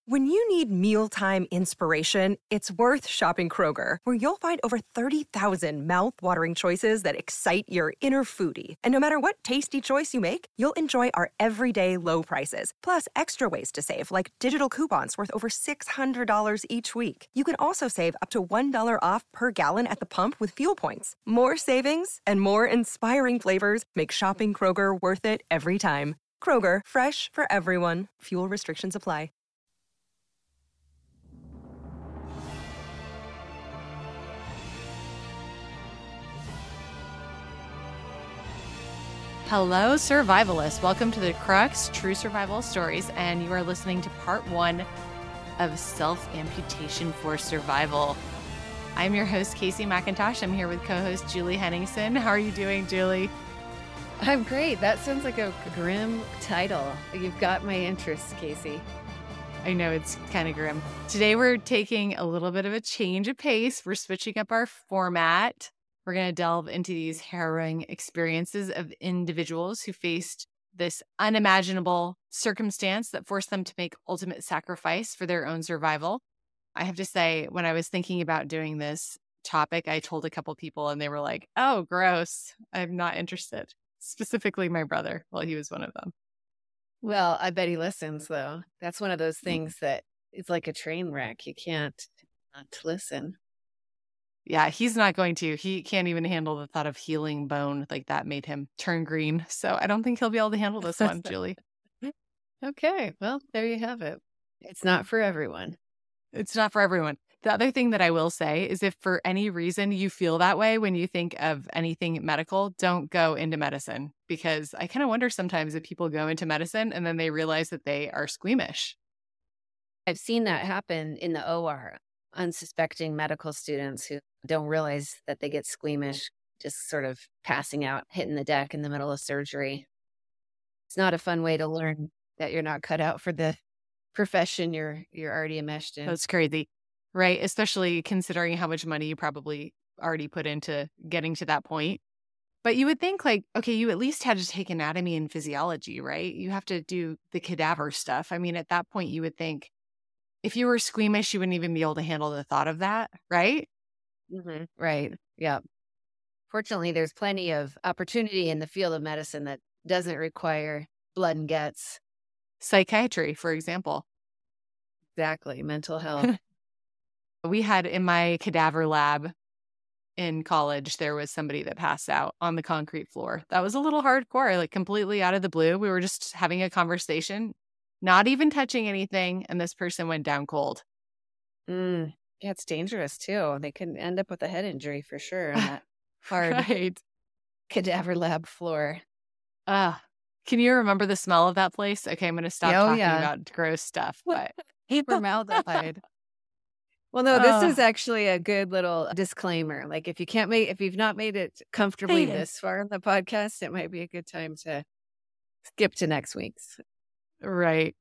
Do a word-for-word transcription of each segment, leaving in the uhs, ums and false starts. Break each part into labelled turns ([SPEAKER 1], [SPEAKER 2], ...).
[SPEAKER 1] When you need mealtime inspiration, it's worth shopping Kroger, where you'll find over thirty thousand mouth-watering choices that excite your inner foodie. And no matter what tasty choice you make, you'll enjoy our everyday low prices, plus extra ways to save, like digital coupons worth over six hundred dollars each week. You can also save up to one dollar off per gallon at the pump with fuel points. More savings and more inspiring flavors make shopping Kroger worth it every time. Kroger, fresh for everyone. Fuel restrictions apply.
[SPEAKER 2] Hello, survivalists. Welcome to the Crux True Survival Stories, and you are listening to part one of Self-Amputation for Survival. I'm your host, Casey McIntosh. I'm here with co-host Julie Henningsen. How are you doing, Julie?
[SPEAKER 3] I'm great. That sounds like a grim title. You've got my interest, Casey.
[SPEAKER 2] I know, it's kind of grim. Today we're taking a little bit of a change of pace. We're switching up our format. We're going to delve into these harrowing experiences of individuals who faced this unimaginable circumstance that forced them to make ultimate sacrifice for their own survival. I have to say, when I was thinking about doing this topic, I told a couple people and they were like, oh, gross. I'm not interested. Specifically my brother. Well, he was one of them.
[SPEAKER 3] Well, I bet he listens, though. That's one of those things that it's like a train wreck. You can't not listen.
[SPEAKER 2] Yeah, he's not going to. He can't even handle the thought of healing bone. Like, that made him turn green. So I don't think he'll be able to handle this one, Julie.
[SPEAKER 3] Okay, well, there you have it. It's not for everyone.
[SPEAKER 2] It's not for everyone. The other thing that I will say is if for any reason you feel that way when you think of anything medical, don't go into medicine. Because I kind of wonder sometimes if people go into medicine and then they realize that they are squeamish.
[SPEAKER 3] I've seen that happen in the O R. Unsuspecting medical students who don't realize that they get squeamish, just sort of passing out, hitting the deck in the middle of surgery. It's not a fun way to learn that you're not cut out for the profession you're you're already enmeshed in.
[SPEAKER 2] That's crazy, right? Especially considering how much money you probably already put into getting to that point. But you would think like, okay, you at least had to take anatomy and physiology, right? You have to do the cadaver stuff. I mean, at that point, you would think, if you were squeamish, you wouldn't even be able to handle the thought of that, right?
[SPEAKER 3] Mm-hmm. Right. Yeah. Fortunately, there's plenty of opportunity in the field of medicine that doesn't require blood and guts.
[SPEAKER 2] Psychiatry, for example.
[SPEAKER 3] Exactly. Mental health.
[SPEAKER 2] We had in my cadaver lab in college, there was somebody that passed out on the concrete floor. That was a little hardcore, like completely out of the blue. We were just having a conversation, not even touching anything, and this person went down cold.
[SPEAKER 3] Mm, yeah, it's dangerous, too. They can end up with a head injury for sure on that hard
[SPEAKER 2] right.
[SPEAKER 3] cadaver lab floor.
[SPEAKER 2] Uh, can you remember the smell of that place? Okay, I'm going to stop
[SPEAKER 3] Oh,
[SPEAKER 2] talking
[SPEAKER 3] yeah.
[SPEAKER 2] about gross stuff. But
[SPEAKER 3] Formaldehyde. Well, no, this uh, is actually a good little disclaimer. Like, if you can't make, if you've not made it comfortably this far in the podcast, it might be a good time to skip to next week's.
[SPEAKER 2] Right.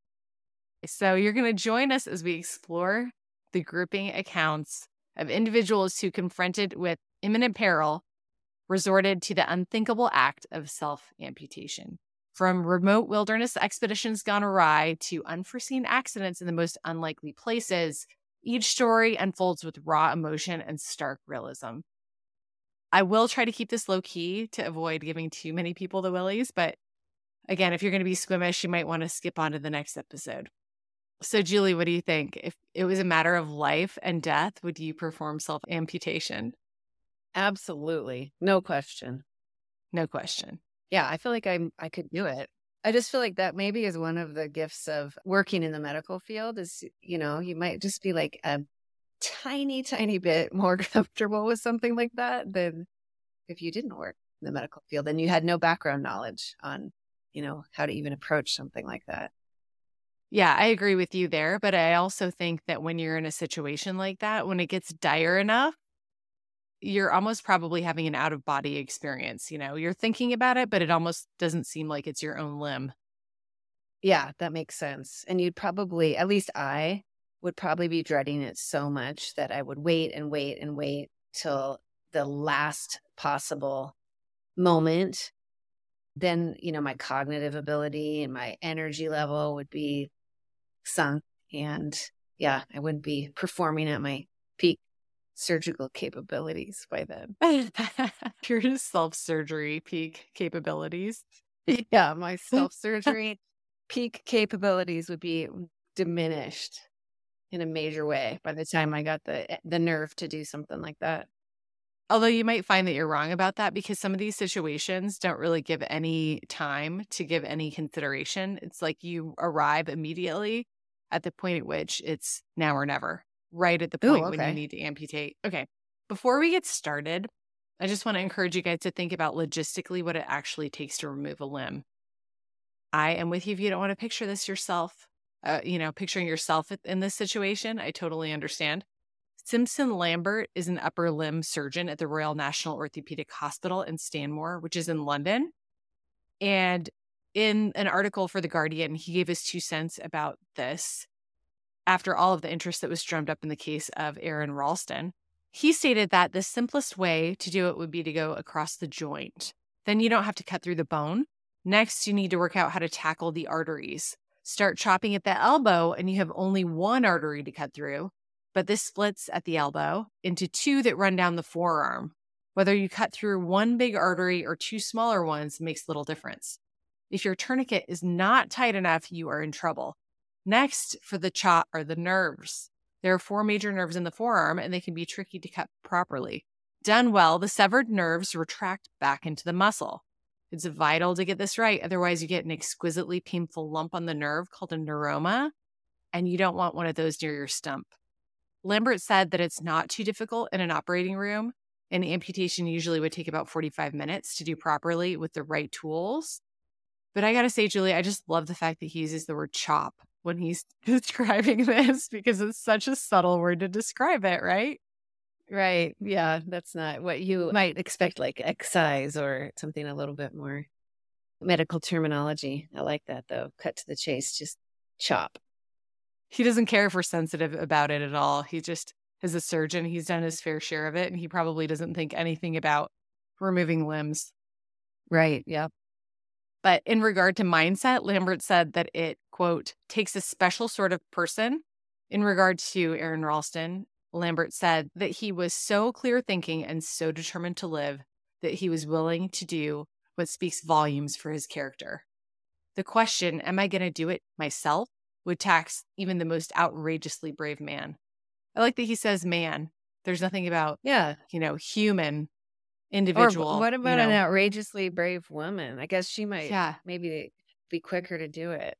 [SPEAKER 2] So you're going to join us as we explore the grouping accounts of individuals who, confronted with imminent peril, resorted to the unthinkable act of self-amputation. From remote wilderness expeditions gone awry to unforeseen accidents in the most unlikely places, each story unfolds with raw emotion and stark realism. I will try to keep this low-key to avoid giving too many people the willies, but again, if you're going to be squeamish, you might want to skip on to the next episode. So, Julie, what do you think? If it was a matter of life and death, would you perform self-amputation?
[SPEAKER 3] Absolutely. No question.
[SPEAKER 2] No question.
[SPEAKER 3] Yeah, I feel like I'm, I could do it. I just feel like that maybe is one of the gifts of working in the medical field is, you know, you might just be like a tiny, tiny bit more comfortable with something like that than if you didn't work in the medical field and you had no background knowledge on, you know, how to even approach something like that.
[SPEAKER 2] Yeah, I agree with you there. But I also think that when you're in a situation like that, when it gets dire enough, you're almost probably having an out-of-body experience. You know, you're thinking about it, but it almost doesn't seem like it's your own limb.
[SPEAKER 3] Yeah, that makes sense. And you'd probably, at least I would probably be dreading it so much that I would wait and wait and wait till the last possible moment. Then, you know, my cognitive ability and my energy level would be sunk And yeah, I wouldn't be performing at my peak surgical capabilities by then.
[SPEAKER 2] Your self-surgery peak capabilities.
[SPEAKER 3] Yeah, my self-surgery peak capabilities would be diminished in a major way by the time I got the the nerve to do something like that.
[SPEAKER 2] Although you might find that you're wrong about that because some of these situations don't really give any time to give any consideration. It's like you arrive immediately at the point at which it's now or never, right at the point
[SPEAKER 3] Ooh,
[SPEAKER 2] when you
[SPEAKER 3] okay.
[SPEAKER 2] need to amputate. Okay. Before we get started, I just want to encourage you guys to think about logistically what it actually takes to remove a limb. I am with you if you don't want to picture this yourself, uh, you know, picturing yourself in this situation. I totally understand. Simpson Lambert is an upper limb surgeon at the Royal National Orthopaedic Hospital in Stanmore, which is in London. And in an article for The Guardian, he gave his two cents about this after all of the interest that was drummed up in the case of Aron Ralston. He stated that the simplest way to do it would be to go across the joint. Then you don't have to cut through the bone. Next, you need to work out how to tackle the arteries. Start chopping at the elbow, and you have only one artery to cut through. But this splits at the elbow into two that run down the forearm. Whether you cut through one big artery or two smaller ones makes little difference. If your tourniquet is not tight enough, you are in trouble. Next, for the chop are the nerves. There are four major nerves in the forearm, and they can be tricky to cut properly. Done well, the severed nerves retract back into the muscle. It's vital to get this right, otherwise you get an exquisitely painful lump on the nerve called a neuroma, and you don't want one of those near your stump. Lambert said that it's not too difficult in an operating room. An amputation usually would take about forty-five minutes to do properly with the right tools. But I got to say, Julie, I just love the fact that he uses the word chop when he's describing this because it's such a subtle word to describe it, right?
[SPEAKER 3] Right. Yeah, that's not what you might expect, like excise or something a little bit more medical terminology. I like that, though. Cut to the chase, just chop.
[SPEAKER 2] He doesn't care if we're sensitive about it at all. He just, as a surgeon, he's done his fair share of it, and he probably doesn't think anything about removing limbs.
[SPEAKER 3] Right. Yep.
[SPEAKER 2] But in regard to mindset, Lambert said that it, quote, takes a special sort of person. In regard to Aron Ralston, Lambert said that he was so clear thinking and so determined to live that he was willing to do what speaks volumes for his character. The question, am I going to do it myself, would tax even the most outrageously brave man. I like that he says man. There's nothing about,
[SPEAKER 3] yeah,
[SPEAKER 2] you know, human, individual.
[SPEAKER 3] Or what about
[SPEAKER 2] you know?
[SPEAKER 3] an outrageously brave woman? I guess she might
[SPEAKER 2] yeah.
[SPEAKER 3] maybe be quicker to do it.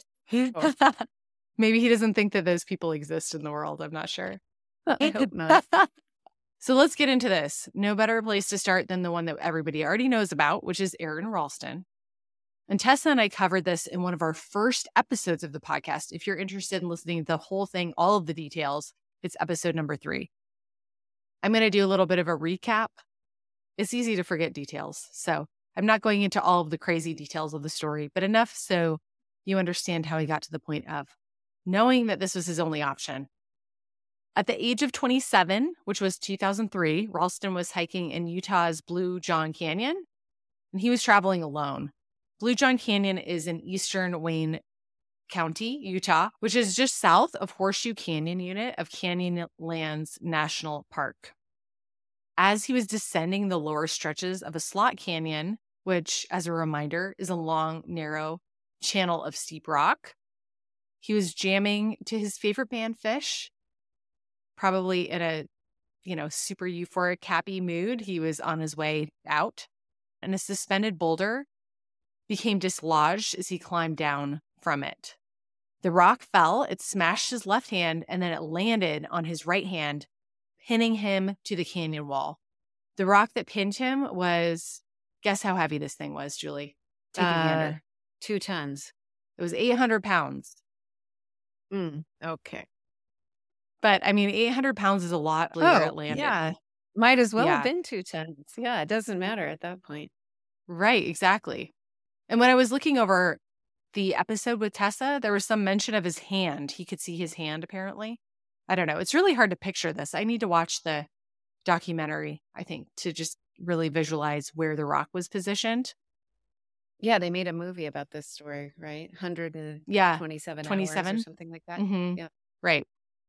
[SPEAKER 2] Maybe he doesn't think that those people exist in the world. I'm not sure.
[SPEAKER 3] I hope not.
[SPEAKER 2] So let's get into this. No better place to start than the one that everybody already knows about, which is Aron Ralston. And Tessa and I covered this in one of our first episodes of the podcast. If you're interested in listening to the whole thing, all of the details, it's episode number three. I'm going to do a little bit of a recap. It's easy to forget details, so I'm not going into all of the crazy details of the story, but enough so you understand how he got to the point of knowing that this was his only option. At the age of twenty-seven, which was two thousand three, Ralston was hiking in Utah's Blue John Canyon, and he was traveling alone. Blue John Canyon is in eastern Wayne County, Utah, which is just south of Horseshoe Canyon unit of Canyonlands National Park. As he was descending the lower stretches of a slot canyon, which, as a reminder, is a long, narrow channel of steep rock, he was jamming to his favorite band, Phish, probably in a, you know, super euphoric, happy mood. He was on his way out, and a suspended boulder became dislodged as he climbed down from it. The rock fell, it smashed his left hand, and then it landed on his right hand, pinning him to the canyon wall. The rock that pinned him was, guess how heavy this thing was, Julie? Take a
[SPEAKER 3] Uh,
[SPEAKER 2] gander.
[SPEAKER 3] two tons.
[SPEAKER 2] It was eight hundred pounds.
[SPEAKER 3] Mm, okay.
[SPEAKER 2] But, I mean, eight hundred pounds is a lot where it landed.
[SPEAKER 3] Yeah. Might as well
[SPEAKER 2] Yeah.
[SPEAKER 3] have been two tons. Yeah, it doesn't matter at that point.
[SPEAKER 2] Right, exactly. And when I was looking over the episode with Tessa, there was some mention of his hand. He could see his hand, apparently. I don't know. It's really hard to picture this. I need to watch the documentary, I think, to just really visualize where the rock was positioned.
[SPEAKER 3] Yeah, they made a movie about this story, right? one hundred
[SPEAKER 2] Yeah,
[SPEAKER 3] twenty-seven hours or
[SPEAKER 2] twenty-seven.
[SPEAKER 3] something like that.
[SPEAKER 2] Mm-hmm.
[SPEAKER 3] Yeah.
[SPEAKER 2] Right.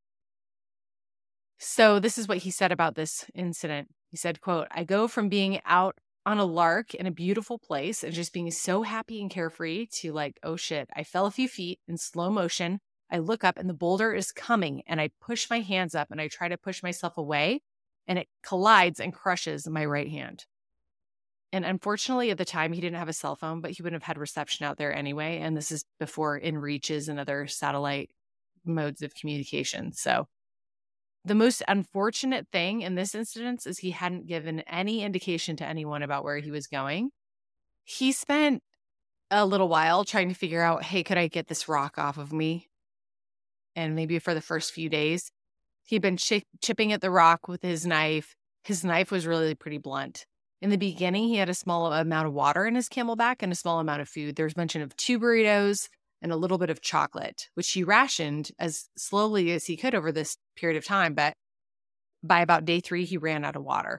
[SPEAKER 2] So this is what he said about this incident. He said, quote, "I go from being out on a lark in a beautiful place and just being so happy and carefree to like, oh shit, I fell a few feet in slow motion. I look up and the boulder is coming and I push my hands up and I try to push myself away and it collides and crushes my right hand." And unfortunately, at the time, he didn't have a cell phone, but he wouldn't have had reception out there anyway. And this is before InReaches and other satellite modes of communication. So the most unfortunate thing in this instance is he hadn't given any indication to anyone about where he was going. He spent a little while trying to figure out, hey, could I get this rock off of me? And maybe for the first few days, he'd been chi- chipping at the rock with his knife. His knife was really pretty blunt. In the beginning, he had a small amount of water in his Camelback and a small amount of food. There was mention of two burritos and a little bit of chocolate, which he rationed as slowly as he could over this period of time. But by about day three, he ran out of water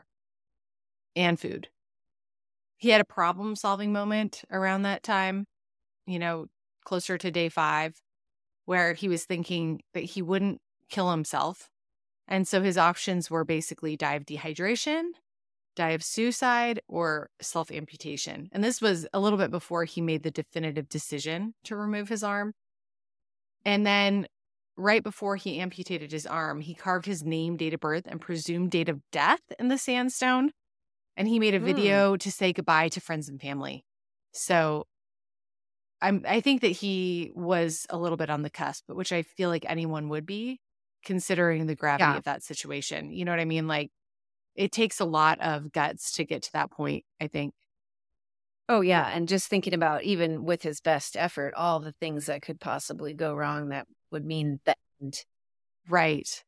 [SPEAKER 2] and food. He had a problem-solving moment around that time, you know, closer to day five, where he was thinking that he wouldn't kill himself. And so his options were basically die of dehydration, die of suicide, or self-amputation. And this was a little bit before he made the definitive decision to remove his arm. And then right before he amputated his arm, he carved his name, date of birth, and presumed date of death in the sandstone. And he made a video mm. to say goodbye to friends and family. So I'm, I think that he was a little bit on the cusp, but which I feel like anyone would be, considering the gravity
[SPEAKER 3] Yeah.
[SPEAKER 2] of that situation. You know what I mean? Like, it takes a lot of guts to get to that point, I think.
[SPEAKER 3] Oh, yeah. And just thinking about, even with his best effort, all the things that could possibly go wrong that would mean the end.
[SPEAKER 2] Right.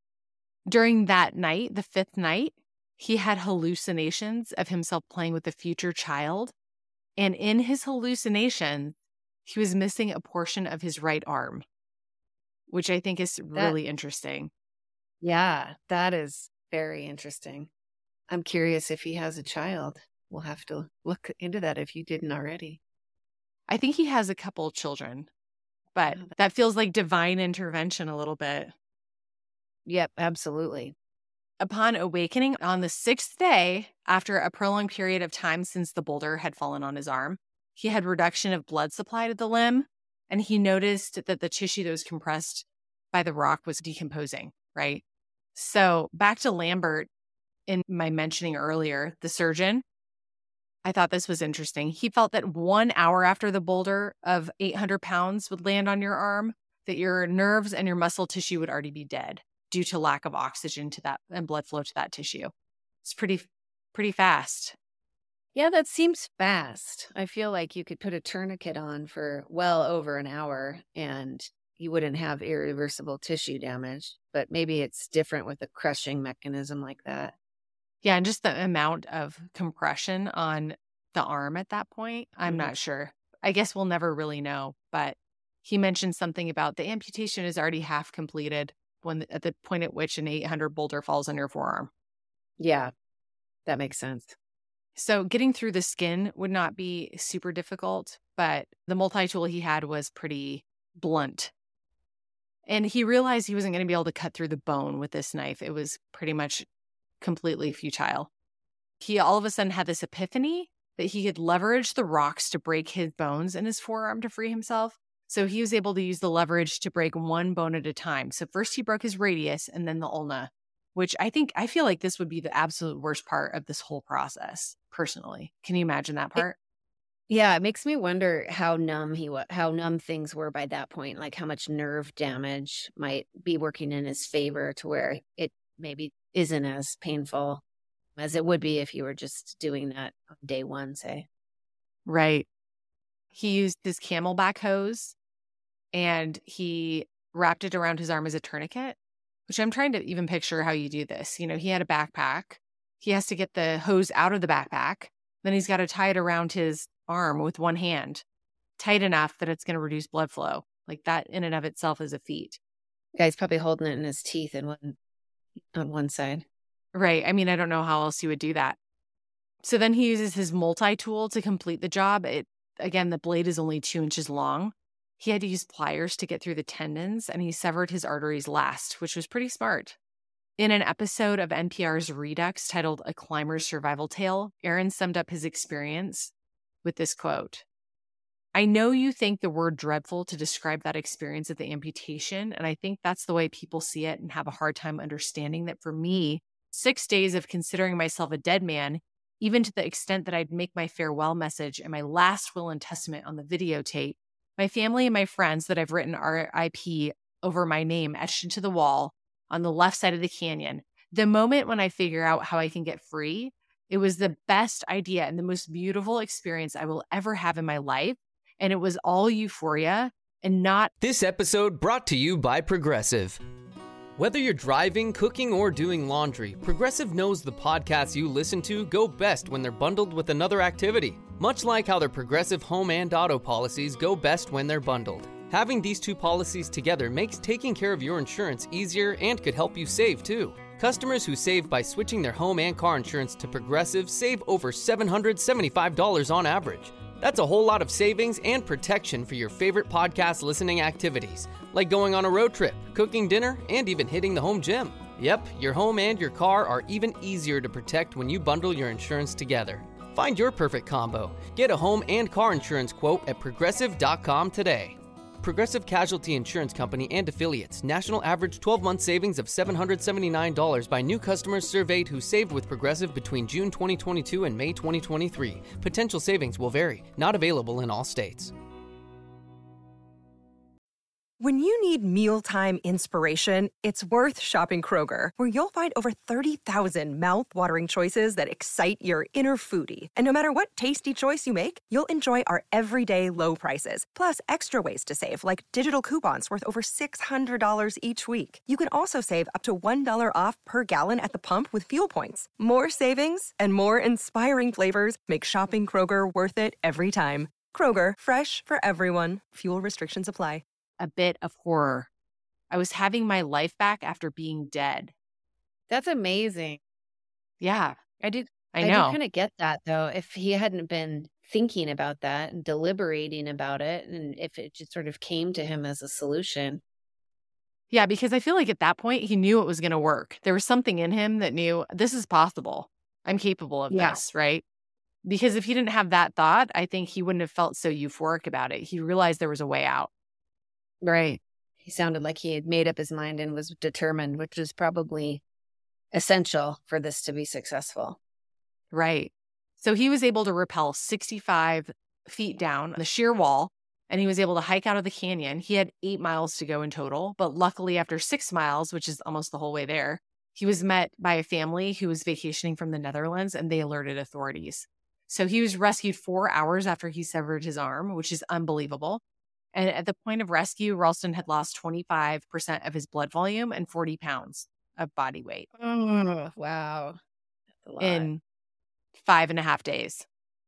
[SPEAKER 2] During that night, the fifth night, he had hallucinations of himself playing with a future child. And in his hallucination, he was missing a portion of his right arm, which I think is really that, interesting.
[SPEAKER 3] Yeah, that is very interesting. I'm curious if he has a child. We'll have to look into that if you didn't already.
[SPEAKER 2] I think he has a couple children, but oh, that feels like divine intervention a little bit.
[SPEAKER 3] Yep, absolutely.
[SPEAKER 2] Upon awakening on the sixth day, after a prolonged period of time since the boulder had fallen on his arm, he had reduction of blood supply to the limb, and he noticed that the tissue that was compressed by the rock was decomposing, right? So back to Lambert, in my mentioning earlier, the surgeon, I thought this was interesting. He felt that one hour after the boulder of eight hundred pounds would land on your arm, that your nerves and your muscle tissue would already be dead due to lack of oxygen to that and blood flow to that tissue. It's pretty, pretty fast.
[SPEAKER 3] Yeah, that seems fast. I feel like you could put a tourniquet on for well over an hour and you wouldn't have irreversible tissue damage, but maybe it's different with a crushing mechanism like that.
[SPEAKER 2] Yeah, and just the amount of compression on the arm at that point, I'm mm-hmm. not sure. I guess we'll never really know, but he mentioned something about the amputation is already half completed when at the point at which an eight hundred boulder falls on your forearm.
[SPEAKER 3] Yeah, that makes sense.
[SPEAKER 2] So getting through the skin would not be super difficult, but the multi-tool he had was pretty blunt. And he realized he wasn't going to be able to cut through the bone with this knife. It was pretty much completely futile. He all of a sudden had this epiphany that he could leverage the rocks to break his bones in his forearm to free himself. So he was able to use the leverage to break one bone at a time. So first he broke his radius and then the ulna, which I think, I feel like this would be the absolute worst part of this whole process, personally. Can you imagine that part?
[SPEAKER 3] It, yeah, it makes me wonder how numb he was, how numb things were by that point, like how much nerve damage might be working in his favor to where it maybe isn't as painful as it would be if you were just doing that on day one, say.
[SPEAKER 2] Right. He used his Camelback hose and he wrapped it around his arm as a tourniquet, which I'm trying to even picture how you do this. You know, he had a backpack. He has to get the hose out of the backpack. Then he's got to tie it around his arm with one hand, tight enough that it's going to reduce blood flow. Like that in and of itself is a feat.
[SPEAKER 3] Yeah, he's probably holding it in his teeth in one, on one side.
[SPEAKER 2] Right. I mean, I don't know how else you would do that. So then he uses his multi-tool to complete the job. It again, the blade is only two inches long. He had to use pliers to get through the tendons, and he severed his arteries last, which was pretty smart. In an episode of N P R's Redux titled A Climber's Survival Tale, Aaron summed up his experience with this quote: "I know you think the word dreadful to describe that experience of the amputation, and I think that's the way people see it and have a hard time understanding that for me, six days of considering myself a dead man, even to the extent that I'd make my farewell message and my last will and testament on the videotape, my family and my friends that I've written R I P over my name etched into the wall on the left side of the canyon. The moment when I figure out how I can get free, it was the best idea and the most beautiful experience I will ever have in my life. And it was all euphoria and not..."
[SPEAKER 4] This episode brought to you by Progressive. Whether you're driving, cooking, or doing laundry, Progressive knows the podcasts you listen to go best when they're bundled with another activity. Much like how their Progressive home and auto policies go best when they're bundled. Having these two policies together makes taking care of your insurance easier and could help you save, too. Customers who save by switching their home and car insurance to Progressive save over seven hundred seventy-five dollars on average. That's a whole lot of savings and protection for your favorite podcast listening activities, like going on a road trip, cooking dinner, and even hitting the home gym. Yep, your home and your car are even easier to protect when you bundle your insurance together. Find your perfect combo. Get a home and car insurance quote at progressive dot com today. Progressive Casualty Insurance Company and Affiliates. National average twelve-month savings of seven hundred seventy-nine dollars by new customers surveyed who saved with Progressive between June twenty twenty-two and May twenty twenty-three. Potential savings will vary. Not available in all states.
[SPEAKER 1] When you need mealtime inspiration, it's worth shopping Kroger, where you'll find over thirty thousand mouth-watering choices that excite your inner foodie. And no matter what tasty choice you make, you'll enjoy our everyday low prices, plus extra ways to save, like digital coupons worth over six hundred dollars each week. You can also save up to one dollar off per gallon at the pump with fuel points. More savings and more inspiring flavors make shopping Kroger worth it every time. Kroger, fresh for everyone. Fuel restrictions apply.
[SPEAKER 2] A bit of horror. I was having my life back after being dead.
[SPEAKER 3] That's amazing.
[SPEAKER 2] Yeah,
[SPEAKER 3] I did.
[SPEAKER 2] I
[SPEAKER 3] I,
[SPEAKER 2] know.
[SPEAKER 3] do kind of get that, though. If he hadn't been thinking about that and deliberating about it, and if it just sort of came to him as a solution.
[SPEAKER 2] Yeah, because I feel like at that point, he knew it was going to work. There was something in him that knew this is possible. I'm capable of
[SPEAKER 3] Yeah.
[SPEAKER 2] this, right? Because if he didn't have that thought, I think he wouldn't have felt so euphoric about it. He realized there was a way out.
[SPEAKER 3] Right. He sounded like he had made up his mind and was determined, which is probably essential for this to be successful.
[SPEAKER 2] Right. So he was able to rappel sixty-five feet down the sheer wall, and he was able to hike out of the canyon. He had eight miles to go in total, but luckily after six miles, which is almost the whole way there, he was met by a family who was vacationing from the Netherlands, and they alerted authorities. So he was rescued four hours after he severed his arm, which is unbelievable. And at the point of rescue, Ralston had lost twenty-five percent of his blood volume and forty pounds of body weight.
[SPEAKER 3] Oh, wow. That's a lot.
[SPEAKER 2] In five and a half days.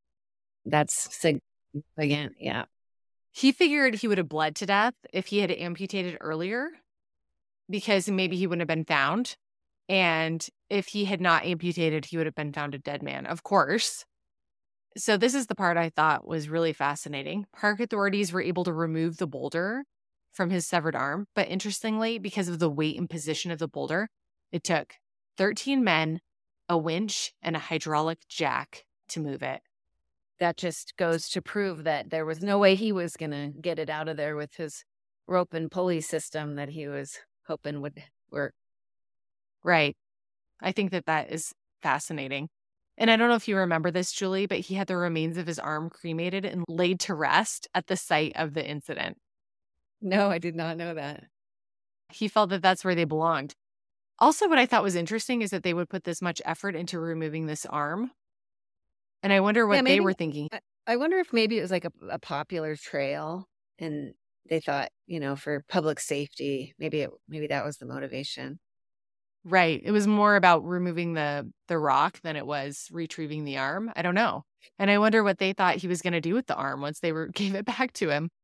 [SPEAKER 3] That's significant. Yeah.
[SPEAKER 2] He figured he would have bled to death if he had amputated earlier, because maybe he wouldn't have been found. And if he had not amputated, he would have been found a dead man, of course. So this is the part I thought was really fascinating. Park authorities were able to remove the boulder from his severed arm. But interestingly, because of the weight and position of the boulder, it took thirteen men, a winch, and a hydraulic jack to move it.
[SPEAKER 3] That just goes to prove that there was no way he was going to get it out of there with his rope and pulley system that he was hoping would work.
[SPEAKER 2] Right. I think that that is fascinating. And I don't know if you remember this, Julie, but he had the remains of his arm cremated and laid to rest at the site of the incident.
[SPEAKER 3] No, I did not know that.
[SPEAKER 2] He felt that that's where they belonged. Also, what I thought was interesting is that they would put this much effort into removing this arm. And I wonder what
[SPEAKER 3] Yeah, maybe-
[SPEAKER 2] they were thinking.
[SPEAKER 3] I, I wonder if maybe it was like a, a popular trail and they thought, you know, for public safety, maybe it, maybe that was the motivation.
[SPEAKER 2] Right. It was more about removing the the rock than it was retrieving the arm. I don't know. And I wonder what they thought he was going to do with the arm once they were gave it back to him.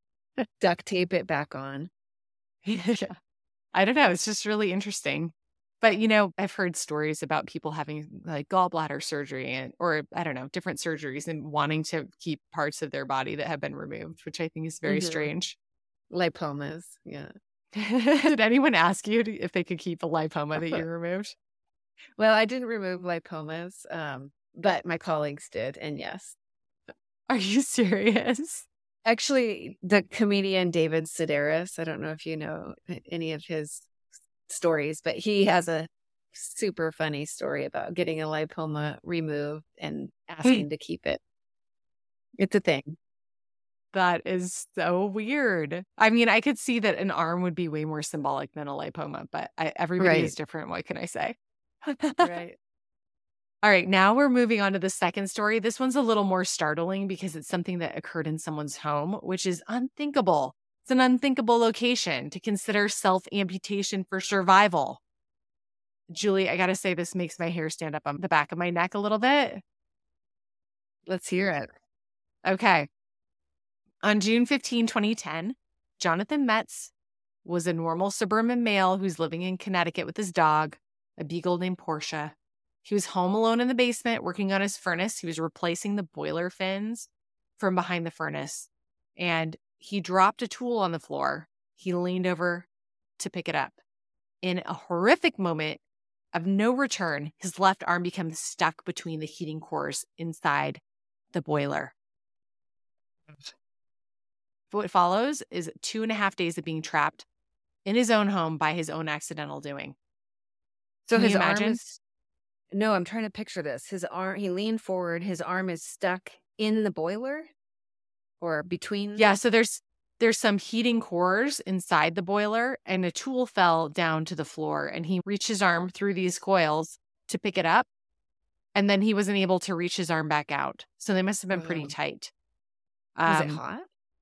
[SPEAKER 3] Duct tape it back on.
[SPEAKER 2] Yeah. I don't know. It's just really interesting. But, you know, I've heard stories about people having like gallbladder surgery and, or I don't know, different surgeries and wanting to keep parts of their body that have been removed, which I think is very
[SPEAKER 3] Mhm.
[SPEAKER 2] strange.
[SPEAKER 3] Lipomas. Yeah.
[SPEAKER 2] Did anyone ask you to- if they could keep a lipoma that you removed?
[SPEAKER 3] Well, I didn't remove lipomas, um, but my colleagues did. And yes,
[SPEAKER 2] Are you serious?
[SPEAKER 3] actually, the comedian David Sedaris, I don't know if you know a- any of his stories, but he has a super funny story about getting a lipoma removed and asking to keep it. It's a thing.
[SPEAKER 2] That is so weird. I mean, I could see that an arm would be way more symbolic than a lipoma, but I, everybody
[SPEAKER 3] Right.
[SPEAKER 2] is different. What can I say?
[SPEAKER 3] Right.
[SPEAKER 2] All right, now we're moving on to the second story. This one's a little more startling because it's something that occurred in someone's home, which is unthinkable. It's an unthinkable location to consider self-amputation for survival. Julie, I got to say, this makes my hair stand up on the back of my neck a little bit.
[SPEAKER 3] Let's hear it.
[SPEAKER 2] Okay. On June fifteenth, twenty ten, Jonathan Metz was a normal suburban male who's living in Connecticut with his dog, a beagle named Portia. He was home alone in the basement working on his furnace. He was replacing the boiler fins from behind the furnace, and he dropped a tool on the floor. He leaned over to pick it up. In a horrific moment of no return, his left arm becomes stuck between the heating cores inside the boiler. What follows is two and a half days of being trapped in his own home by his own accidental doing.
[SPEAKER 3] So
[SPEAKER 2] Can
[SPEAKER 3] his
[SPEAKER 2] you
[SPEAKER 3] arm
[SPEAKER 2] imagine?
[SPEAKER 3] is. No, I'm trying to picture this. His arm, he leaned forward. His arm is stuck in the boiler or between.
[SPEAKER 2] Yeah, so there's there's some heating cores inside the boiler, and a tool fell down to the floor, and he reached his arm through these coils to pick it up, and then he wasn't able to reach his arm back out. So they must have been pretty
[SPEAKER 3] Wow.
[SPEAKER 2] tight.
[SPEAKER 3] Was it
[SPEAKER 2] Um,
[SPEAKER 3] hot?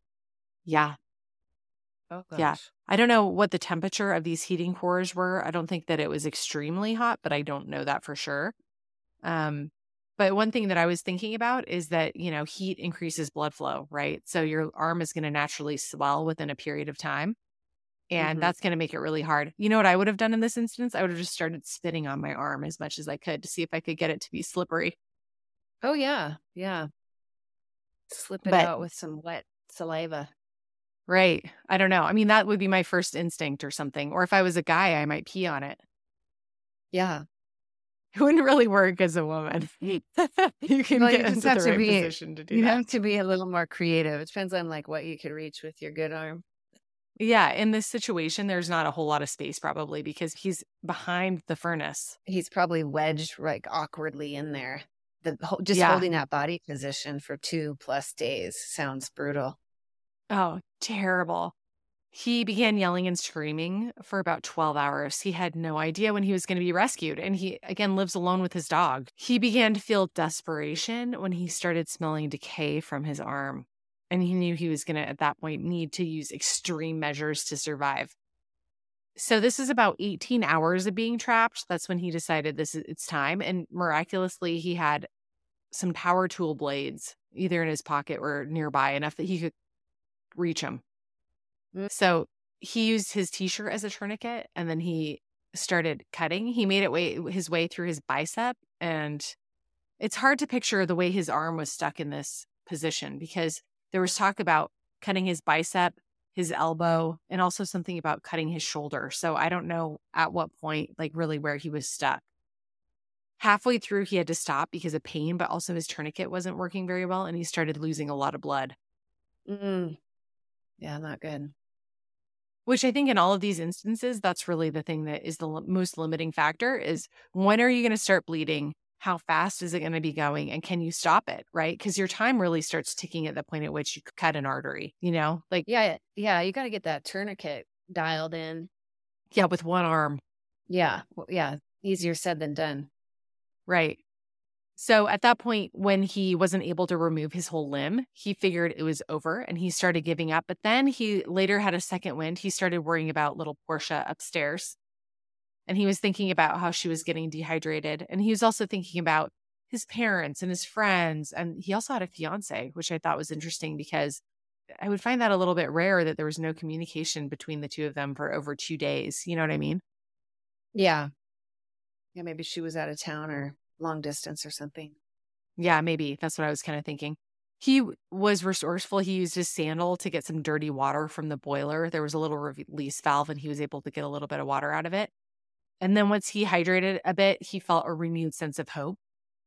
[SPEAKER 2] Yeah.
[SPEAKER 3] Oh,
[SPEAKER 2] Yeah.
[SPEAKER 3] gosh.
[SPEAKER 2] I don't know what the temperature of these heating cores were. I don't think that it was extremely hot, but I don't know that for sure. Um, but one thing that I was thinking about is that, you know, heat increases blood flow, right? So your arm is going to naturally swell within a period of time. And
[SPEAKER 3] Mhm.
[SPEAKER 2] that's going to make it really hard. You know what I would have done in this instance? I would have just started spitting on my arm as much as I could to see if I could get it to be slippery.
[SPEAKER 3] Oh, yeah. Yeah. Slip it
[SPEAKER 2] But-
[SPEAKER 3] out with some wet saliva.
[SPEAKER 2] Right. I don't know. I mean, that would be my first instinct or something. Or if I was a guy, I might pee on it.
[SPEAKER 3] Yeah.
[SPEAKER 2] It wouldn't really work as a woman. You can
[SPEAKER 3] Well, you
[SPEAKER 2] get
[SPEAKER 3] just
[SPEAKER 2] into
[SPEAKER 3] have
[SPEAKER 2] the
[SPEAKER 3] to
[SPEAKER 2] right
[SPEAKER 3] be-
[SPEAKER 2] position to do
[SPEAKER 3] You
[SPEAKER 2] that.
[SPEAKER 3] have to be a little more creative. It depends on like what you could reach with your good arm.
[SPEAKER 2] Yeah, in this situation, there's not a whole lot of space probably because he's behind the furnace.
[SPEAKER 3] He's probably wedged like awkwardly in there. The ho- just
[SPEAKER 2] Yeah.
[SPEAKER 3] holding that body position for two plus days sounds brutal.
[SPEAKER 2] Oh, terrible. He began yelling and screaming for about twelve hours. He had no idea when he was going to be rescued. And he, again, lives alone with his dog. He began to feel desperation when he started smelling decay from his arm. And he knew he was going to, at that point, need to use extreme measures to survive. So this is about eighteen hours of being trapped. That's when he decided this is it's time. And miraculously, he had some power tool blades either in his pocket or nearby enough that he could reach them.
[SPEAKER 3] Mm.
[SPEAKER 2] So he used his t-shirt as a tourniquet, and then he started cutting. He made it way his way through his bicep, and it's hard to picture the way his arm was stuck in this position because there was talk about cutting his bicep, his elbow, and also something about cutting his shoulder. So I don't know at what point, like really where he was stuck. Halfway through, he had to stop because of pain, but also his tourniquet wasn't working very well, and he started losing a lot of blood.
[SPEAKER 3] Mm. Yeah, not good.
[SPEAKER 2] Which I think in all of these instances, that's really the thing that is the l- most limiting factor is when are you going to start bleeding? How fast is it going to be going? And can you stop it? Right? Because your time really starts ticking at the point at which you cut an artery, you know, like,
[SPEAKER 3] Yeah, yeah, you got to get that tourniquet dialed in.
[SPEAKER 2] yeah, with one arm.
[SPEAKER 3] Yeah, well, yeah, easier said than done.
[SPEAKER 2] Right. So at that point, when he wasn't able to remove his whole limb, he figured it was over and he started giving up. But then he later had a second wind. He started worrying about little Portia upstairs. And he was thinking about how she was getting dehydrated. And he was also thinking about his parents and his friends. And he also had a fiance, which I thought was interesting because I would find that a little bit rare that there was no communication between the two of them for over two days. You know what I mean?
[SPEAKER 3] Yeah, Yeah, maybe she was out of town or long distance or something.
[SPEAKER 2] Yeah, maybe. That's what I was kind of thinking. He was resourceful. He used his sandal to get some dirty water from the boiler. There was a little release valve and he was able to get a little bit of water out of it. And then once he hydrated a bit, he felt a renewed sense of hope.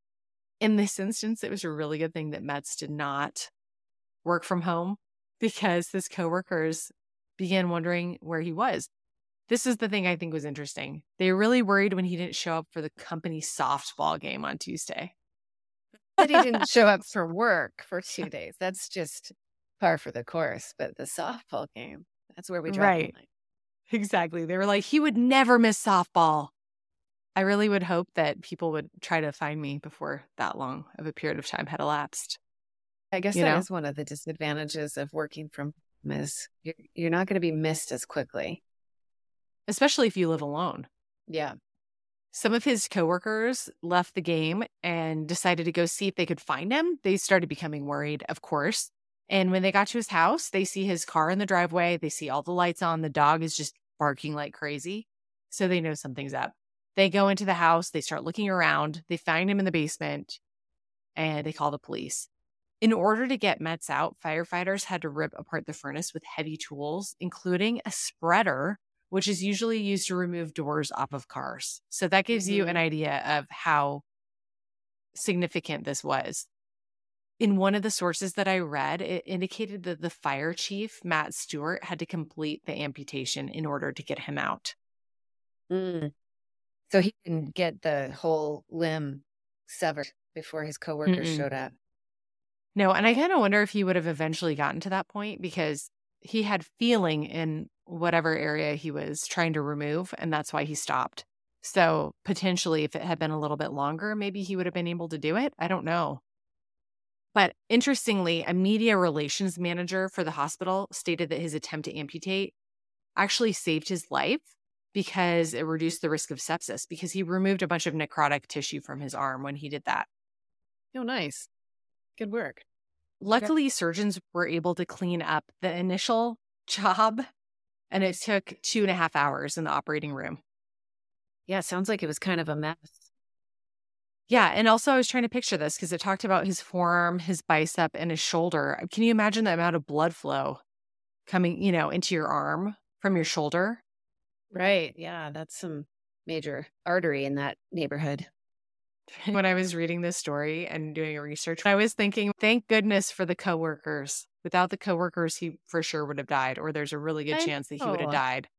[SPEAKER 2] In this instance, it was a really good thing that Metz did not work from home because his coworkers began wondering where he was. This is the thing I think was interesting. They were really worried when he didn't show up for the company softball game on Tuesday.
[SPEAKER 3] That he didn't show up for work for two days. That's just par for the course. But the softball game, that's where we draw
[SPEAKER 2] right.
[SPEAKER 3] the line.
[SPEAKER 2] Exactly. They were like, he would never miss softball. I really would hope that people would try to find me before that long of a period of time had elapsed.
[SPEAKER 3] I guess
[SPEAKER 2] you
[SPEAKER 3] that
[SPEAKER 2] know?
[SPEAKER 3] is one of the disadvantages of working from home is you're, you're not going to be missed as quickly.
[SPEAKER 2] Especially if you live alone.
[SPEAKER 3] Yeah.
[SPEAKER 2] Some of his coworkers left the game and decided to go see if they could find him. They started becoming worried, of course. And when they got to his house, they see his car in the driveway. They see all the lights on. The dog is just barking like crazy. So they know something's up. They go into the house. They start looking around. They find him in the basement and they call the police. In order to get Metz out, firefighters had to rip apart the furnace with heavy tools, including a spreader, which is usually used to remove doors off of cars. So that gives mm-hmm. you an idea of how significant this was. In one of the sources that I read, it indicated that the fire chief, Matt Stewart, had to complete the amputation in order to get him out.
[SPEAKER 3] Mm. So he didn't get the whole limb severed before his coworkers Mm-mm. showed up.
[SPEAKER 2] No, and I kind of wonder if he would have eventually gotten to that point because he had feeling in whatever area he was trying to remove, and that's why he stopped. So potentially, if it had been a little bit longer, maybe he would have been able to do it. I don't know. But interestingly, a media relations manager for the hospital stated that his attempt to amputate actually saved his life because it reduced the risk of sepsis because he removed a bunch of necrotic tissue from his arm when he did that.
[SPEAKER 3] Oh, nice. Good work.
[SPEAKER 2] Luckily, okay. surgeons were able to clean up the initial job, and it took two and a half hours in the operating room.
[SPEAKER 3] Yeah, sounds like it was kind of a mess.
[SPEAKER 2] Yeah, and also I was trying to picture this because it talked about his forearm, his bicep, and his shoulder. Can you imagine the amount of blood flow coming, you know, into your arm from your shoulder?
[SPEAKER 3] Right. Yeah, that's some major artery in that neighborhood.
[SPEAKER 2] When I was reading this story and doing research, I was thinking, thank goodness for the coworkers. Without the coworkers, he for sure would have died, or there's a really good I chance know. that he would have died.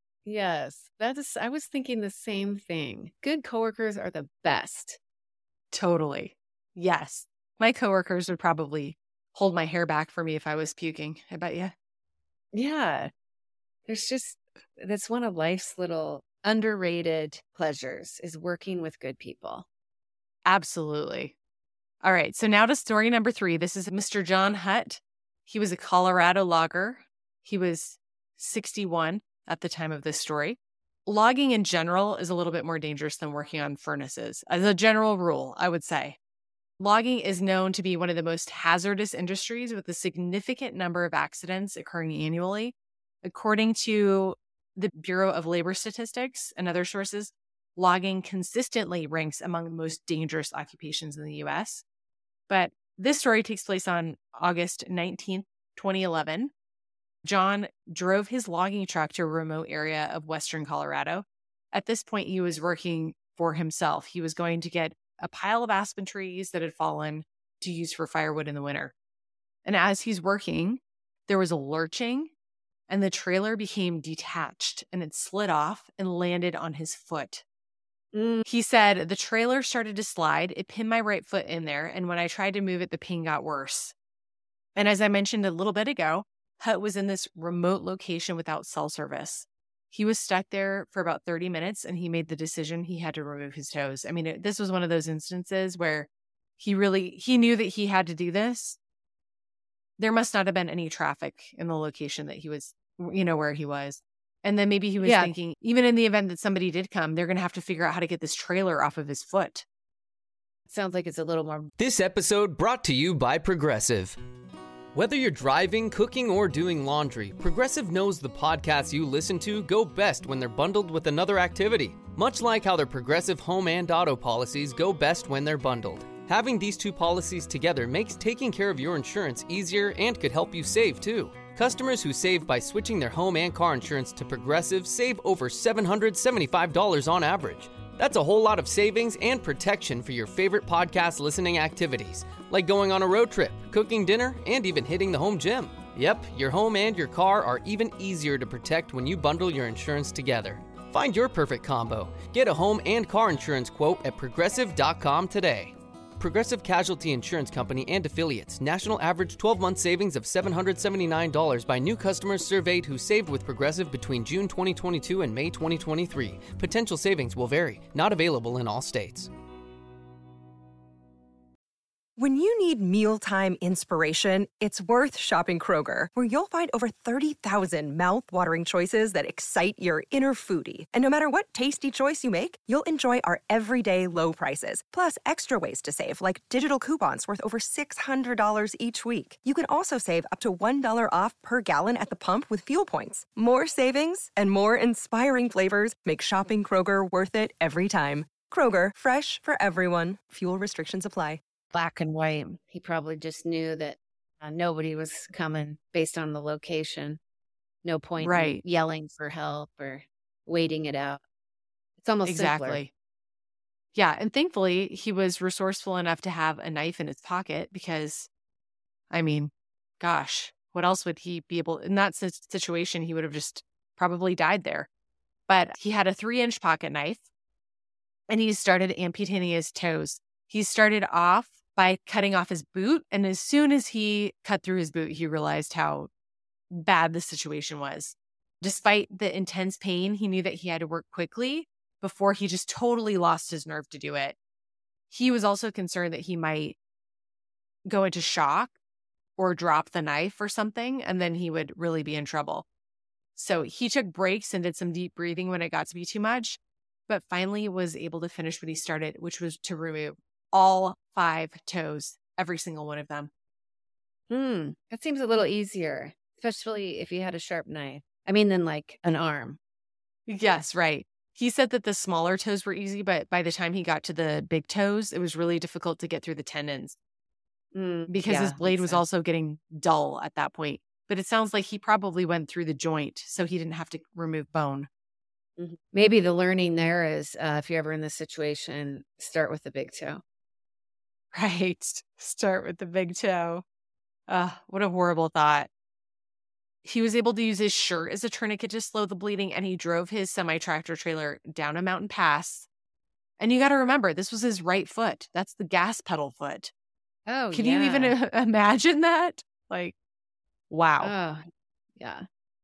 [SPEAKER 3] Yes, that's. I was thinking the same thing. Good coworkers are the best.
[SPEAKER 2] Totally. Yes. My coworkers would probably hold my hair back for me if I was puking. I bet you.
[SPEAKER 3] Yeah. There's just, that's one of life's little underrated pleasures is working with good people.
[SPEAKER 2] Absolutely. All right. So now to story number three. This is Mister John Hutt. He was a Colorado logger. He was sixty-one at the time of this story. Logging in general is a little bit more dangerous than working on furnaces. As a general rule, I would say. Logging is known to be one of the most hazardous industries with a significant number of accidents occurring annually. According to the Bureau of Labor Statistics and other sources, logging consistently ranks among the most dangerous occupations in the U S. But this story takes place on August nineteenth, twenty eleven. John drove his logging truck to a remote area of western Colorado. At this point, he was working for himself. He was going to get a pile of aspen trees that had fallen to use for firewood in the winter. And as he's working, there was a lurching, and the trailer became detached, and it slid off and landed on his foot. Mm. He said, the trailer started to slide. It pinned my right foot in there, and when I tried to move it, the pain got worse. And as I mentioned a little bit ago, Hutt was in this remote location without cell service. He was stuck there for about thirty minutes, and he made the decision he had to remove his toes. I mean, it, this was one of those instances where he really, he knew that he had to do this. There must not have been any traffic in the location that he was, you know, where he was. And then maybe he was yeah. thinking, even in the event that somebody did come, they're going to have to figure out how to get this trailer off of his foot.
[SPEAKER 3] Sounds like it's a little more.
[SPEAKER 4] This episode brought to you by Progressive. Whether you're driving, cooking, or doing laundry, Progressive knows the podcasts you listen to go best when they're bundled with another activity. Much like how their Progressive home and auto policies go best when they're bundled. Having these two policies together makes taking care of your insurance easier and could help you save too. Customers who save by switching their home and car insurance to Progressive save over seven hundred seventy-five dollars on average. That's a whole lot of savings and protection for your favorite podcast listening activities, like going on a road trip, cooking dinner, and even hitting the home gym. Yep, your home and your car are even easier to protect when you bundle your insurance together. Find your perfect combo. Get a home and car insurance quote at progressive dot com today. Progressive Casualty Insurance Company and Affiliates. National average twelve-month savings of seven hundred seventy-nine dollars by new customers surveyed who saved with Progressive between June twenty twenty-two and May twenty twenty-three. Potential savings will vary. Not available in all states.
[SPEAKER 1] When you need mealtime inspiration, it's worth shopping Kroger, where you'll find over thirty thousand mouth-watering choices that excite your inner foodie. And no matter what tasty choice you make, you'll enjoy our everyday low prices, plus extra ways to save, like digital coupons worth over six hundred dollars each week. You can also save up to one dollar off per gallon at the pump with fuel points. More savings and more inspiring flavors make shopping Kroger worth it every time. Kroger, fresh for everyone. Fuel restrictions apply.
[SPEAKER 3] Black and white. He probably just knew that uh, nobody was coming based on the location. No point
[SPEAKER 2] Right.
[SPEAKER 3] in yelling for help or waiting it out. It's almost
[SPEAKER 2] Exactly.
[SPEAKER 3] simpler.
[SPEAKER 2] Yeah. And thankfully, he was resourceful enough to have a knife in his pocket because, I mean, gosh, what else would he be able, in that si- situation, he would have just probably died there. But he had a three inch pocket knife and he started amputating his toes. He started off by cutting off his boot. And as soon as he cut through his boot, he realized how bad the situation was. Despite the intense pain, he knew that he had to work quickly before he just totally lost his nerve to do it. He was also concerned that he might go into shock or drop the knife or something, and then he would really be in trouble. So he took breaks and did some deep breathing when it got to be too much, but finally was able to finish what he started, which was to remove all five toes, every single one of them.
[SPEAKER 3] Hmm. That seems a little easier, especially if you had a sharp knife. I mean, than like an arm.
[SPEAKER 2] Yes, right. He said that the smaller toes were easy, but by the time he got to the big toes, it was really difficult to get through the tendons
[SPEAKER 3] Mm,
[SPEAKER 2] because
[SPEAKER 3] yeah,
[SPEAKER 2] his blade
[SPEAKER 3] makes
[SPEAKER 2] was
[SPEAKER 3] sense.
[SPEAKER 2] also getting dull at that point. But it sounds like he probably went through the joint, so he didn't have to remove bone.
[SPEAKER 3] Mhm. Maybe the learning there is uh, if you're ever in this situation, start with the big toe.
[SPEAKER 2] Right. Start with the big toe. Uh, what a horrible thought. He was able to use his shirt as a tourniquet to slow the bleeding, and he drove his semi-tractor trailer down a mountain pass. And you got to remember, this was his right foot. That's the gas pedal foot.
[SPEAKER 3] Oh,
[SPEAKER 2] Can
[SPEAKER 3] yeah.
[SPEAKER 2] you even uh, imagine that? Like, wow.
[SPEAKER 3] Oh, yeah.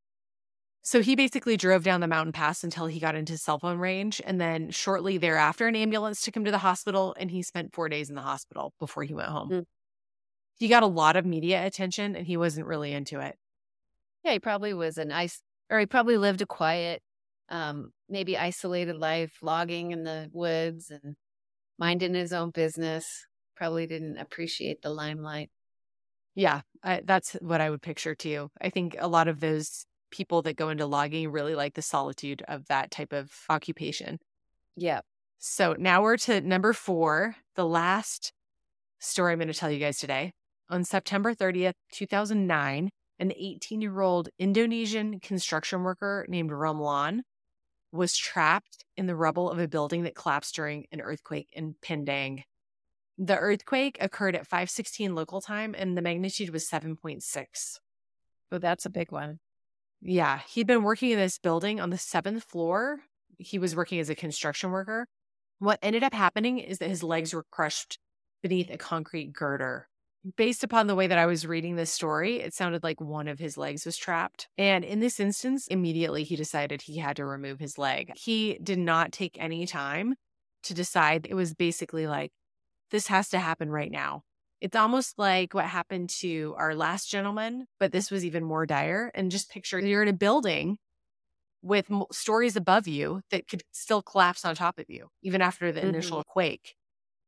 [SPEAKER 2] So he basically drove down the mountain pass until he got into cell phone range. And then shortly thereafter, an ambulance took him to the hospital, and he spent four days in the hospital before he went home.
[SPEAKER 3] Mm.
[SPEAKER 2] He got a lot of media attention, and he wasn't really into it.
[SPEAKER 3] Yeah, he probably was an ice, or he probably lived a quiet, um, maybe isolated life, logging in the woods and minding his own business. Probably didn't appreciate the limelight.
[SPEAKER 2] Yeah, I, that's what I would picture too. I think a lot of those people that go into logging really like the solitude of that type of occupation.
[SPEAKER 3] Yeah.
[SPEAKER 2] So now we're to number four, the last story I'm going to tell you guys today. On September thirtieth, two thousand nine, an eighteen-year-old Indonesian construction worker named Romlan was trapped in the rubble of a building that collapsed during an earthquake in Pendang. The earthquake occurred at five sixteen local time, and the magnitude was seven point six.
[SPEAKER 3] Oh, that's a big one.
[SPEAKER 2] Yeah, he'd been working in this building on the seventh floor. He was working as a construction worker. What ended up happening is that his legs were crushed beneath a concrete girder. Based upon the way that I was reading this story, it sounded like one of his legs was trapped. And in this instance, immediately he decided he had to remove his leg. He did not take any time to decide. It was basically like, this has to happen right now. It's almost like what happened to our last gentleman, but this was even more dire. And just picture you're in a building with m- stories above you that could still collapse on top of you, even after the
[SPEAKER 3] Mhm.
[SPEAKER 2] initial quake.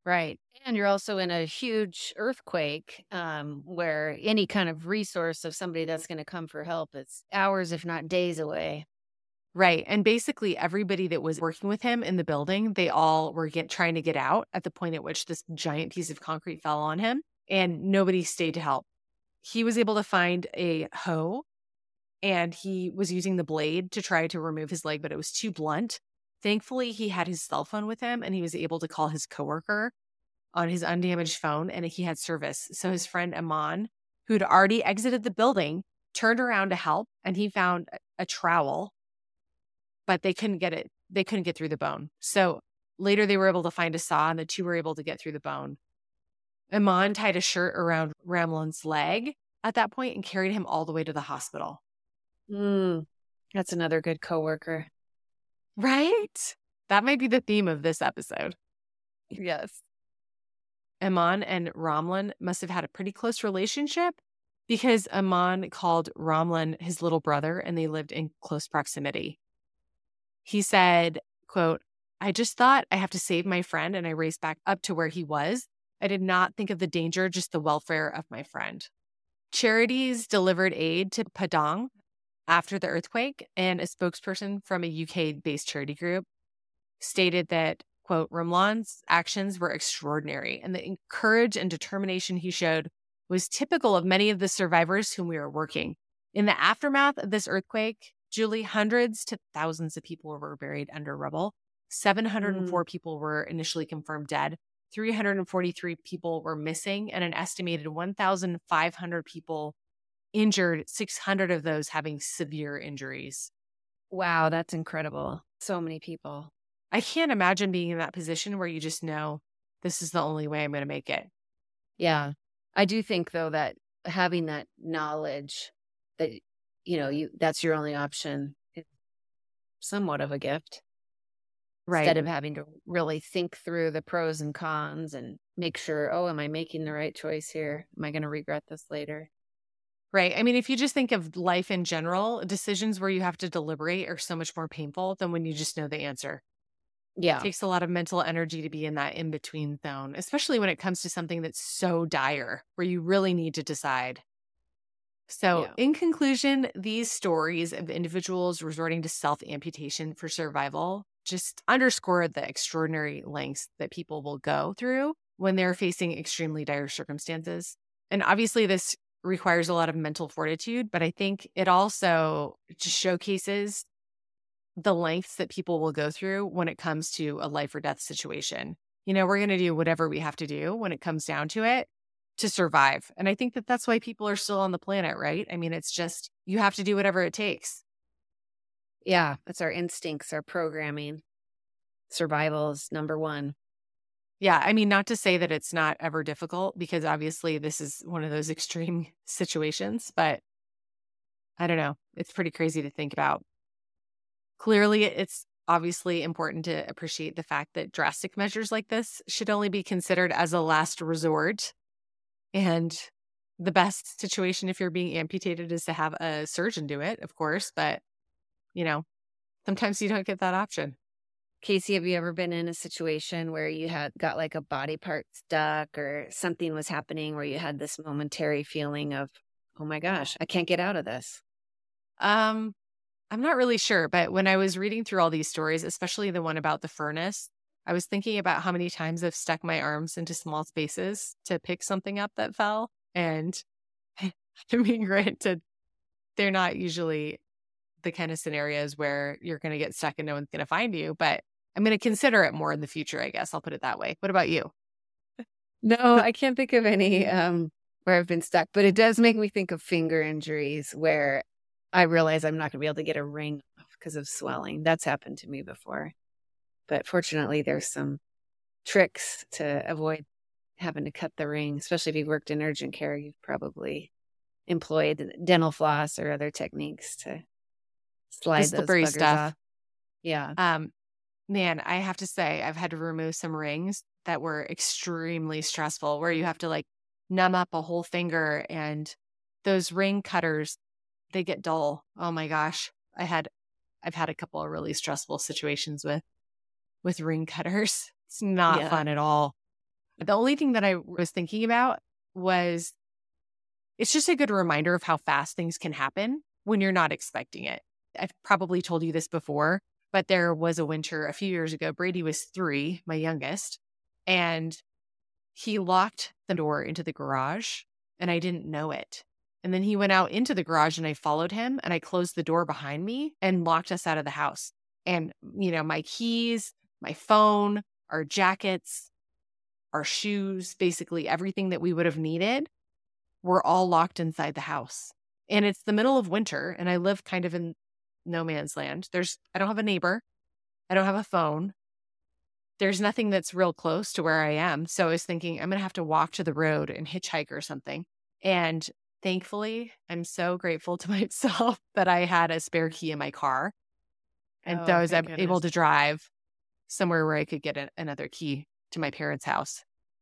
[SPEAKER 3] Right. And you're also in a huge earthquake um, where any kind of resource of somebody that's going to come for help, it's hours, if not days away.
[SPEAKER 2] Right. And basically everybody that was working with him in the building, they all were get, trying to get out at the point at which this giant piece of concrete fell on him, and nobody stayed to help. He was able to find a hoe, and he was using the blade to try to remove his leg, but it was too blunt. Thankfully, he had his cell phone with him, and he was able to call his coworker on his undamaged phone, and he had service. So his friend Aman, who'd already exited the building, turned around to help, and he found a, a trowel, but they couldn't get it. They couldn't get through the bone. So later they were able to find a saw, and the two were able to get through the bone. Aman tied a shirt around Ramlan's leg at that point and carried him all the way to the hospital.
[SPEAKER 3] Mm, that's another good coworker.
[SPEAKER 2] Right? That might be the theme of this episode.
[SPEAKER 3] Yes.
[SPEAKER 2] Aman and Ramlan must have had a pretty close relationship because Aman called Ramlan his little brother, and they lived in close proximity. He said, quote, "I just thought I have to save my friend, and I raced back up to where he was. I did not think of the danger, just the welfare of my friend." Charities delivered aid to Padang after the earthquake, and a spokesperson from a U K-based charity group stated that, quote, "Ramlan's actions were extraordinary, and the courage and determination he showed was typical of many of the survivors whom we were working. In the aftermath of this earthquake, Julie, hundreds to thousands of people were buried under rubble. seven hundred four mm. people were initially confirmed dead. three hundred forty-three people were missing, and an estimated one thousand five hundred people injured, six hundred of those having severe injuries."
[SPEAKER 3] Wow, that's incredible. So many people.
[SPEAKER 2] I can't imagine being in that position where you just know this is the only way I'm going to make it.
[SPEAKER 3] Yeah. I do think, though, that having that knowledge that, you know, you that's your only option is somewhat of a gift. Right. Instead of having to really think through the pros and cons and make sure, oh, am I making the right choice here? Am I going to regret this later?
[SPEAKER 2] Right. I mean, if you just think of life in general, decisions where you have to deliberate are so much more painful than when you just know the answer.
[SPEAKER 3] Yeah.
[SPEAKER 2] It takes a lot of mental energy to be in that in-between zone, especially when it comes to something that's so dire where you really need to decide. So yeah. In conclusion, these stories of individuals resorting to self-amputation for survival just underscore the extraordinary lengths that people will go through when they're facing extremely dire circumstances. And obviously this requires a lot of mental fortitude, but I think it also just showcases the lengths that people will go through when it comes to a life or death situation. You know, we're going to do whatever we have to do when it comes down to it to survive. And I think that that's why people are still on the planet, right? I mean, it's just, you have to do whatever it takes.
[SPEAKER 3] Yeah, it's our instincts, our programming. Survival is number one.
[SPEAKER 2] Yeah, I mean, not to say that it's not ever difficult, because obviously this is one of those extreme situations, but I don't know. It's pretty crazy to think about. Clearly, it's obviously important to appreciate the fact that drastic measures like this should only be considered as a last resort. And the best situation if you're being amputated is to have a surgeon do it, of course, but you know, sometimes you don't get that option.
[SPEAKER 3] Casey, have you ever been in a situation where you had got like a body part stuck or something was happening where you had this momentary feeling of, oh my gosh, I can't get out of this?
[SPEAKER 2] Um, I'm not really sure, but when I was reading through all these stories, especially the one about the furnace, I was thinking about how many times I've stuck my arms into small spaces to pick something up that fell. And I mean, granted, they're not usually the kind of scenarios where you're going to get stuck and no one's going to find you, but I'm going to consider it more in the future, I guess. I'll put it that way. What about you?
[SPEAKER 3] No, I can't think of any um, where I've been stuck, but it does make me think of finger injuries where I realize I'm not going to be able to get a ring off because of swelling. That's happened to me before. But fortunately, there's some tricks to avoid having to cut the ring, especially if you've worked in urgent care. You've probably employed dental floss or other techniques to slide
[SPEAKER 2] the
[SPEAKER 3] those
[SPEAKER 2] slippery
[SPEAKER 3] buggers
[SPEAKER 2] stuff.
[SPEAKER 3] off. Yeah.
[SPEAKER 2] Um, man, I have to say, I've had to remove some rings that were extremely stressful, where you have to like numb up a whole finger, and those ring cutters, they get dull. Oh my gosh. I had, I've had a couple of really stressful situations with, with ring cutters. It's not
[SPEAKER 3] Yeah.
[SPEAKER 2] fun at all. The only thing that I was thinking about was it's just a good reminder of how fast things can happen when you're not expecting it. I've probably told you this before, but there was a winter a few years ago. Brady was three, my youngest, and he locked the door into the garage and I didn't know it. And then he went out into the garage and I followed him and I closed the door behind me and locked us out of the house. And, you know, my keys, my phone, our jackets, our shoes, basically everything that we would have needed were all locked inside the house. And it's the middle of winter and I live kind of in no man's land. There's, I don't have a neighbor. I don't have a phone. There's nothing that's real close to where I am. So I was thinking I'm going to have to walk to the road and hitchhike or something. And thankfully, I'm so grateful to myself that I had a spare key in my car. And
[SPEAKER 3] Oh,
[SPEAKER 2] so I was
[SPEAKER 3] thank
[SPEAKER 2] ab-
[SPEAKER 3] goodness.
[SPEAKER 2] able to drive somewhere where I could get a, another key to my parents' house.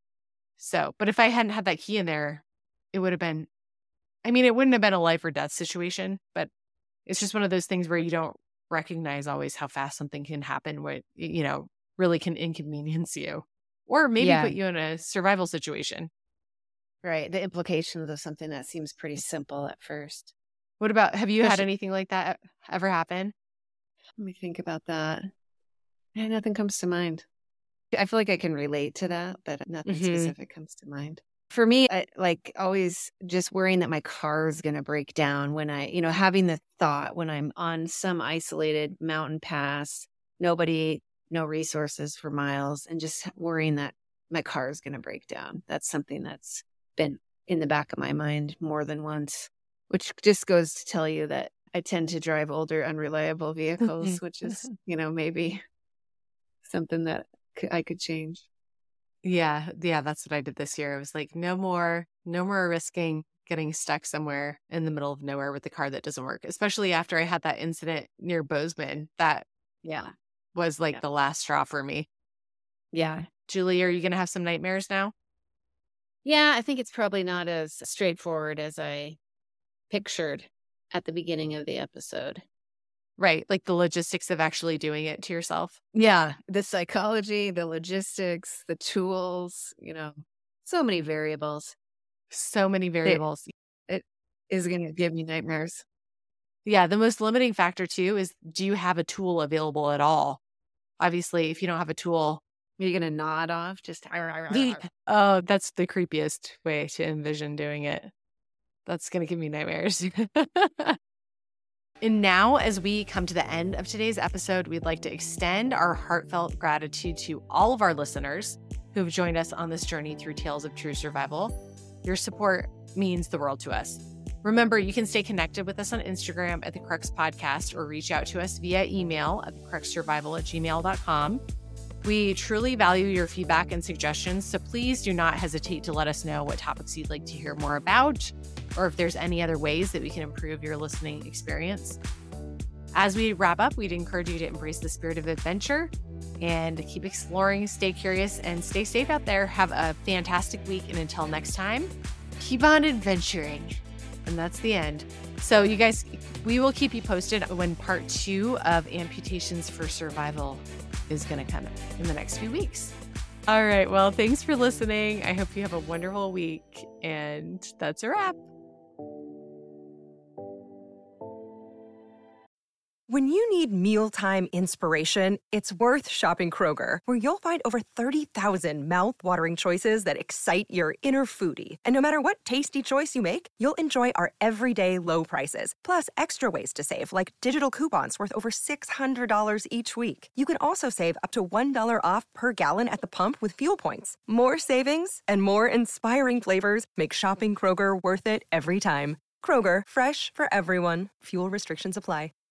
[SPEAKER 2] So, but if I hadn't had that key in there, it would have been, I mean, it wouldn't have been a life or death situation, but it's just one of those things where you don't recognize always how fast something can happen, where, you know, really can inconvenience you or maybe
[SPEAKER 3] Yeah.
[SPEAKER 2] put you in a survival situation.
[SPEAKER 3] Right. The implications of something that seems pretty simple at first.
[SPEAKER 2] What about, have you had
[SPEAKER 3] Especially-
[SPEAKER 2] anything like that ever happen?
[SPEAKER 3] Let me think about that. Yeah, nothing comes to mind. I feel like I can relate to that, but nothing
[SPEAKER 2] Mhm.
[SPEAKER 3] specific comes to mind. For me, I, like always just worrying that my car is going to break down when I, you know, having the thought when I'm on some isolated mountain pass, nobody, no resources for miles, and just worrying that my car is going to break down. That's something that's been in the back of my mind more than once, which just goes to tell you that I tend to drive older, unreliable vehicles, which is, you know, maybe something that c- I could change.
[SPEAKER 2] Yeah. Yeah. That's what I did this year. I was like, no more, no more risking getting stuck somewhere in the middle of nowhere with a car that doesn't work, especially after I had that incident near Bozeman. That
[SPEAKER 3] Yeah.
[SPEAKER 2] was like
[SPEAKER 3] Yeah.
[SPEAKER 2] the last straw for me.
[SPEAKER 3] Yeah.
[SPEAKER 2] Julie, are you going to have some nightmares now?
[SPEAKER 3] Yeah. I think it's probably not as straightforward as I pictured at the beginning of the episode.
[SPEAKER 2] Right. Like the logistics of actually doing it to yourself.
[SPEAKER 3] Yeah. The psychology, the logistics, the tools, you know, so many variables
[SPEAKER 2] So many variables.
[SPEAKER 3] is going to give me nightmares.
[SPEAKER 2] Yeah. The most limiting factor too is, do you have a tool available at all? Obviously, if you don't have a tool,
[SPEAKER 3] You're going to nod off just.
[SPEAKER 2] oh, that's the creepiest way to envision doing it. That's going to give me nightmares. And now, as we come to the end of today's episode, we'd like to extend our heartfelt gratitude to all of our listeners who have joined us on this journey through Tales of True Survival. Your support means the world to us. Remember, you can stay connected with us on Instagram at The Crux Podcast or reach out to us via email at thecruxsurvival at gmail dot com. We truly value your feedback and suggestions, so please do not hesitate to let us know what topics you'd like to hear more about, or if there's any other ways that we can improve your listening experience. As we wrap up, we'd encourage you to embrace the spirit of adventure and keep exploring, stay curious, and stay safe out there. Have a fantastic week, and until next time, keep on adventuring. And that's the end. So you guys, we will keep you posted when part two of Amputations for Survival is going to come in the next few weeks. All right. Well, thanks for listening. I hope you have a wonderful week. And that's a wrap.
[SPEAKER 1] When you need mealtime inspiration, it's worth shopping Kroger, where you'll find over thirty thousand mouth-watering choices that excite your inner foodie. And no matter what tasty choice you make, you'll enjoy our everyday low prices, plus extra ways to save, like digital coupons worth over six hundred dollars each week. You can also save up to one dollar off per gallon at the pump with fuel points. More savings and more inspiring flavors make shopping Kroger worth it every time. Kroger, fresh for everyone. Fuel restrictions apply.